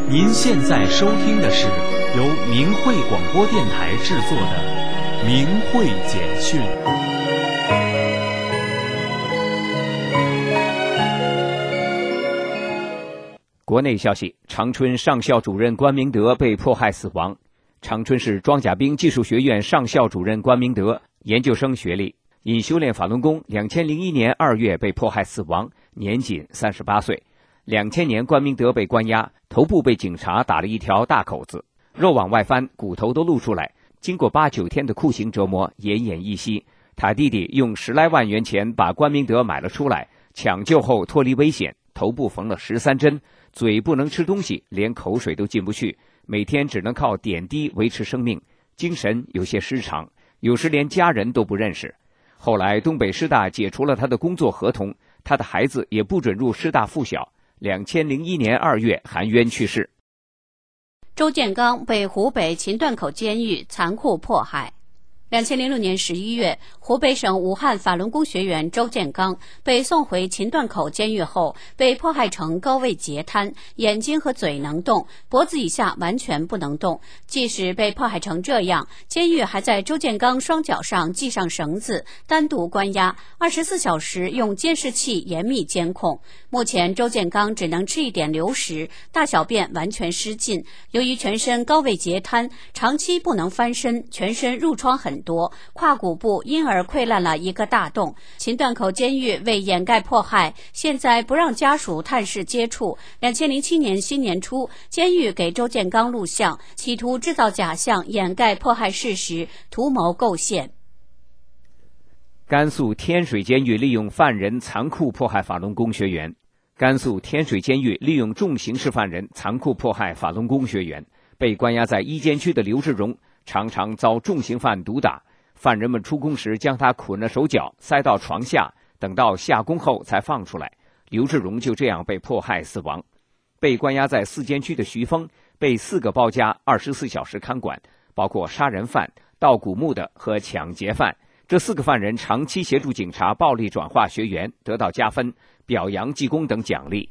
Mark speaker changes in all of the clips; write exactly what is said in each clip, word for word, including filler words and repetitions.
Speaker 1: 您现在收听的是由明慧广播电台制作的《明慧简讯》。
Speaker 2: 国内消息：长春上校主任关明德被迫害死亡。长春市装甲兵技术学院上校主任关明德，研究生学历，因修炼法轮功，两千零一年二月被迫害死亡，年仅三十八岁。两千年，关明德被关押，头部被警察打了一条大口子，肉往外翻，骨头都露出来。经过八九天的酷刑折磨，奄奄一息。他弟弟用十来万元钱把关明德买了出来，抢救后脱离危险，头部缝了十三针，嘴不能吃东西，连口水都进不去，每天只能靠点滴维持生命，精神有些失常，有时连家人都不认识。后来东北师大解除了他的工作合同，他的孩子也不准入师大附小。两千零一年二月含冤去世。
Speaker 3: 周建刚被湖北秦段口监狱残酷迫害。两千零六年十一月，湖北省武汉法轮功学员周建刚被送回秦段口监狱后，被迫害成高位截瘫，眼睛和嘴能动，脖子以下完全不能动。即使被迫害成这样，监狱还在周建刚双脚上系上绳子，单独关押，二十四小时用监视器严密监控。目前周建刚只能吃一点流食，大小便完全失禁。由于全身高位截瘫，长期不能翻身，全身褥疮很多，胯骨部因而溃烂了一个大洞。秦段口监狱为掩盖迫害，现在不让家属探视接触。两千零七年新年初，监狱给周建刚录像，企图制造假象，掩盖迫害事实，图谋构陷。
Speaker 2: 甘肃天水监狱利用犯人残酷迫害法轮功学员。甘肃天水监狱利用重刑事犯人残酷迫害法轮功学员。被关押在一监区的刘志荣常常遭重刑犯毒打，犯人们出宫时将他捆了手脚，塞到床下，等到下宫后才放出来。刘志荣就这样被迫害死亡。被关押在四监区的徐峰被四个包夹二十四小时看管，包括杀人犯、盗古墓的和抢劫犯。这四个犯人长期协助警察暴力转化学员，得到加分、表扬记功等奖励。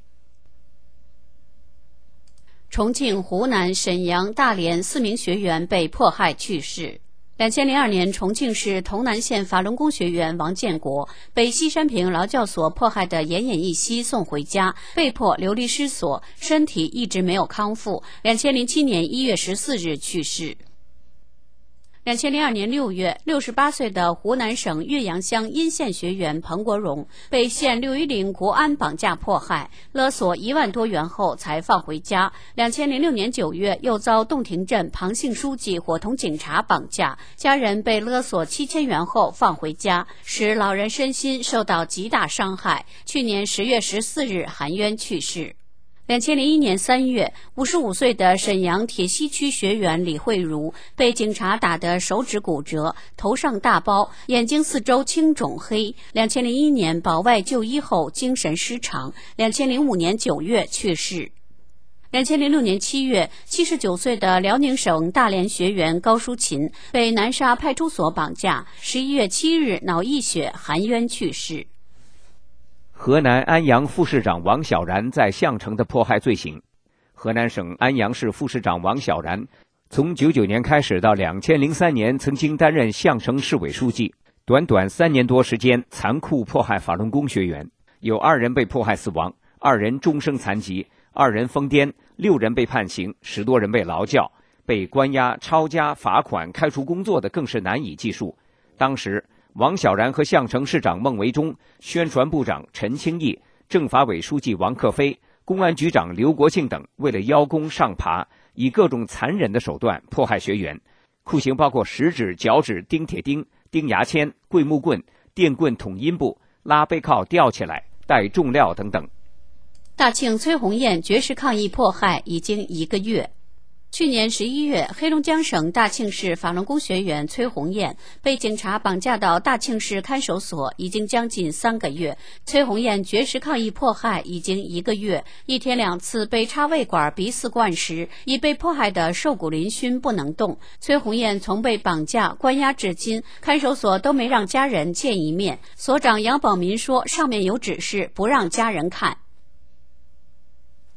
Speaker 3: 重庆、湖南、沈阳、大连四名学员被迫害去世。两千零二年，重庆市潼南县法轮功学员王建国被西山坪劳教所迫害得奄奄一息，送回家，被迫流离失所，身体一直没有康复。两千零七年一月十四日去世。两千零二年六月，六十八岁的湖南省岳阳乡殷县学员彭国荣被县六一零国安绑架迫害，勒索一万多元后才放回家。两千零六年九月，又遭洞庭镇庞姓书记伙同警察绑架，家人被勒索七千元后放回家，使老人身心受到极大伤害。去年十月十四日含冤去世。两千零一年三月，五十五岁的沈阳铁西区学员李慧茹被警察打得手指骨折，头上大包，眼睛四周青肿黑。两千零一年保外就医后精神失常，两千零五年九月去世。两千零六年七月，七十九岁的辽宁省大连学员高淑琴被南沙派出所绑架，十一月七日脑溢血含冤去世。
Speaker 2: 河南安阳副市长王小然在项城的迫害罪行。河南省安阳市副市长王小然从九九年开始到两千零三年曾经担任项城市委书记，短短三年多时间残酷迫害法轮功学员，有二人被迫害死亡，二人终生残疾，二人疯癫，六人被判刑，十多人被劳教，被关押、抄家、罚款、开除工作的更是难以计数。当时王小然和项城市长孟维忠、宣传部长陈清义、政法委书记王克飞、公安局长刘国庆等为了邀功上爬，以各种残忍的手段迫害学员。酷刑包括食指、脚趾钉铁钉、钉牙签、跪木棍、电棍捅阴部、拉背靠吊起来、带重料等等。
Speaker 3: 大庆崔红艳绝食抗议迫害已经一个月。去年十一月，黑龙江省大庆市法轮功学员崔红艳被警察绑架到大庆市看守所，已经将近三个月。崔红艳绝食抗议迫害已经一个月，一天两次被插胃管、鼻饲灌食，已被迫害得瘦骨嶙峋，不能动。崔红艳从被绑架、关押至今，看守所都没让家人见一面。所长杨宝民说，上面有指示，不让家人看。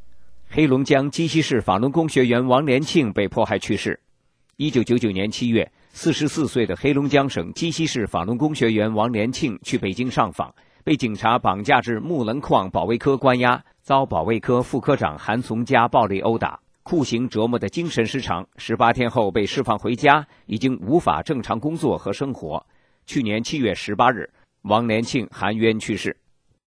Speaker 2: 黑龙江鸡西市法轮功学员王连庆被迫害去世。一九九九年七月，四十四岁的黑龙江省鸡西市法轮功学员王连庆去北京上访，被警察绑架至木棱矿保卫科关押，遭保卫科副科长韩从佳暴力殴打，酷刑折磨的精神失常。十八天后被释放回家，已经无法正常工作和生活。去年七月十八日，王连庆含冤去世。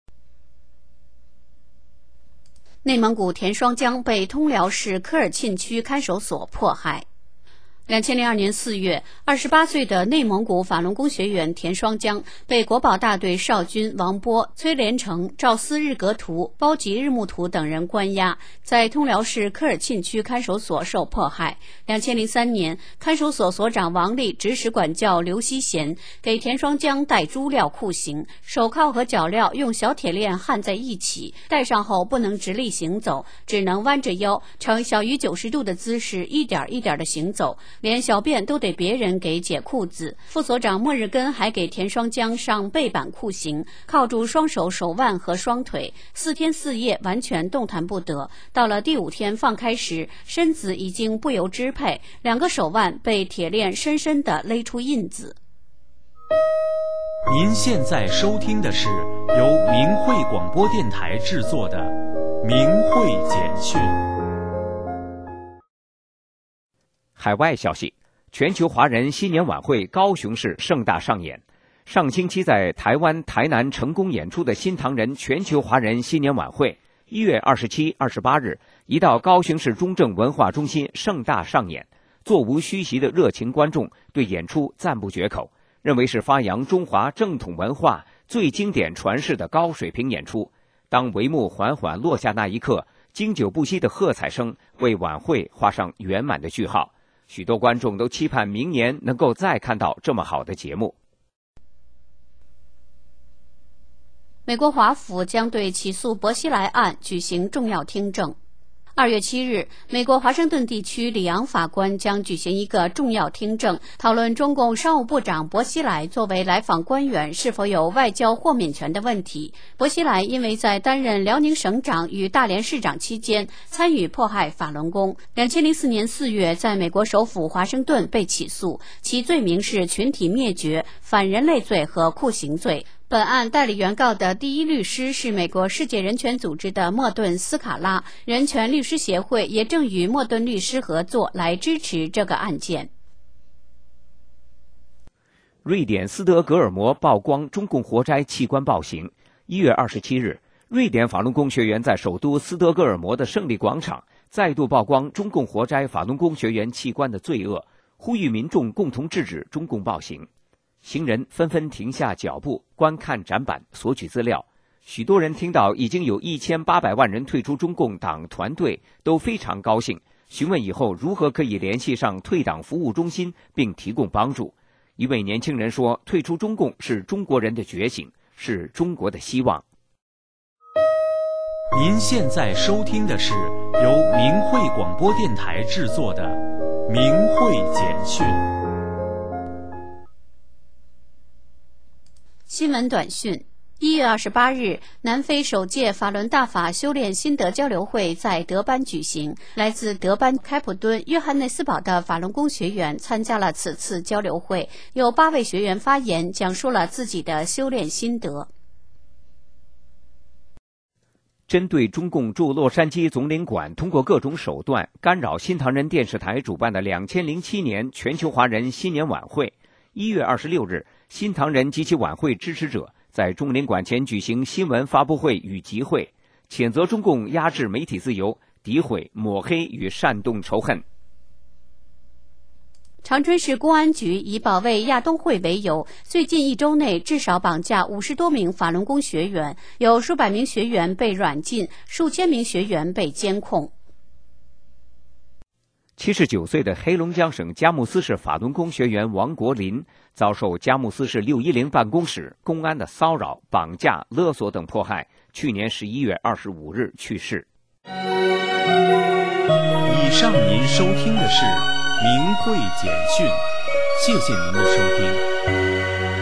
Speaker 3: 内蒙古田双江被通辽市科尔沁区看守所迫害。两千零二年四月，二十八岁的内蒙古法轮功学员田双江被国保大队少军王波、崔连成、赵思日格图、包吉日木图等人关押，在通辽市科尔沁区看守所受迫害。两千零三年，看守所所长王丽指使管教刘希贤，给田双江戴猪镣酷刑，手铐和脚镣用小铁链焊在一起，戴上后不能直立行走，只能弯着腰，呈小于九十度的姿势，一点一点的行走。连小便都得别人给解裤子。副所长莫日根还给田双江上背板酷刑，铐住双手、手腕和双腿，四天四夜完全动弹不得。到了第五天放开时，身子已经不由支配，两个手腕被铁链深深地勒出印子。
Speaker 1: 您现在收听的是由明慧广播电台制作的《明慧简讯》。
Speaker 2: 海外消息，全球华人新年晚会高雄市盛大上演。上星期在台湾台南成功演出的新唐人全球华人新年晚会，一月二十七、二十八日移到高雄市中正文化中心盛大上演。座无虚席的热情观众对演出赞不绝口，认为是发扬中华正统文化最经典传世的高水平演出。当帷幕缓缓落下那一刻，经久不息的喝彩声为晚会画上圆满的句号。许多观众都期盼明年能够再看到这么好的节目。
Speaker 3: 美国华府将对起诉薄熙来案举行重要听证。二月七日，美国华盛顿地区里昂法官将举行一个重要听证，讨论中共商务部长薄熙来作为来访官员是否有外交豁免权的问题。薄熙来因为在担任辽宁省长与大连市长期间参与迫害法轮功，二零零四年四月在美国首府华盛顿被起诉，其罪名是群体灭绝、反人类罪和酷刑罪。本案代理原告的第一律师是美国世界人权组织的莫顿·斯卡拉，人权律师协会也正与莫顿律师合作来支持这个案件。
Speaker 2: 瑞典斯德哥尔摩曝光中共活摘器官暴行。一月二十七日，瑞典法轮功学员在首都斯德哥尔摩的胜利广场再度曝光中共活摘法轮功学员器官的罪恶，呼吁民众共同制止中共暴行。行人纷纷停下脚步观看展板索取资料，许多人听到已经有一千八百万人退出中共党团队都非常高兴，询问以后如何可以联系上退党服务中心并提供帮助。一位年轻人说，退出中共是中国人的觉醒，是中国的希望。
Speaker 1: 您现在收听的是由明慧广播电台制作的《明慧简讯》。
Speaker 3: 新闻短讯：一月二十八日，南非首届法轮大法修炼心得交流会在德班举行。来自德班、开普敦、约翰内斯堡的法轮功学员参加了此次交流会，有八位学员发言，讲述了自己的修炼心得。
Speaker 2: 针对中共驻洛杉矶总领馆通过各种手段干扰新唐人电视台主办的两千零七年全球华人新年晚会，一月二十六日，新唐人及其晚会支持者在中领馆前举行新闻发布会与集会，谴责中共压制媒体自由，诋毁、抹黑与煽动仇恨。
Speaker 3: 长春市公安局以保卫亚冬会为由，最近一周内至少绑架五十多名法轮功学员，有数百名学员被软禁，数千名学员被监控。
Speaker 2: 七十九岁的黑龙江省佳木斯市法轮功学员王国林遭受佳木斯市六一零办公室公安的骚扰、绑架、勒索等迫害，去年十一月二十五日去世。
Speaker 1: 以上您收听的是明慧简讯，谢谢您的收听。